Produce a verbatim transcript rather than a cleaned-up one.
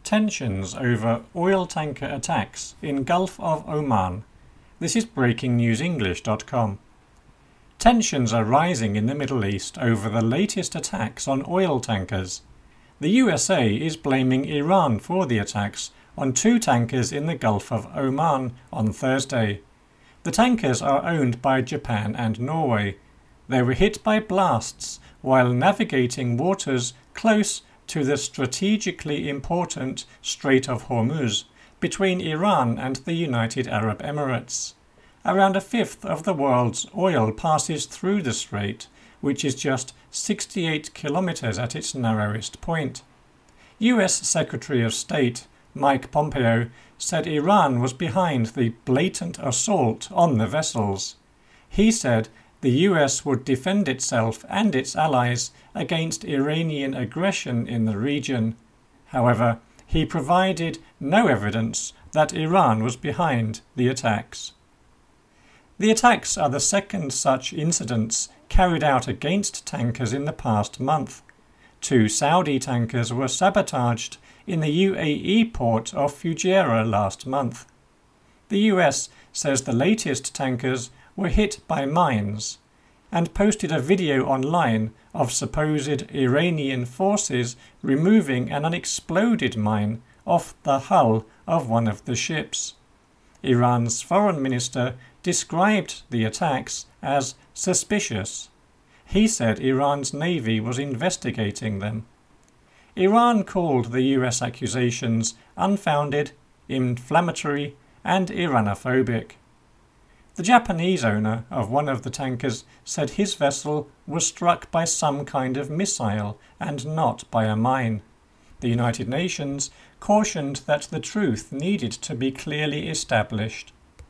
Tensions over oil tanker attacks in Gulf of Oman. This is breaking news english dot com. Tensions are rising in the Middle East over the latest attacks on oil tankers. The U S A is blaming Iran for the attacks on two tankers in the Gulf of Oman on Thursday. The tankers are owned by Japan and Norway. They were hit by blasts while navigating waters close to the strategically important Strait of Hormuz between Iran and the United Arab Emirates. Around a fifth of the world's oil passes through the strait, which is just sixty-eight kilometers at its narrowest point. U S Secretary of State Mike Pompeo said Iran was behind the blatant assault on the vessels. He said the U S would defend itself and its allies against Iranian aggression in the region. However, he provided no evidence that Iran was behind the attacks. The attacks are the second such incidents carried out against tankers in the past month. Two Saudi tankers were sabotaged in the U A E port of Fujairah last month. The U S says the latest tankers were hit by mines and posted a video online of supposed Iranian forces removing an unexploded mine off the hull of one of the ships. Iran's foreign minister described the attacks as suspicious. He said Iran's navy was investigating them. Iran called the U S accusations unfounded, inflammatory, and Iranophobic. The Japanese owner of one of the tankers said his vessel was struck by some kind of missile and not by a mine. The United Nations cautioned that the truth needed to be clearly established.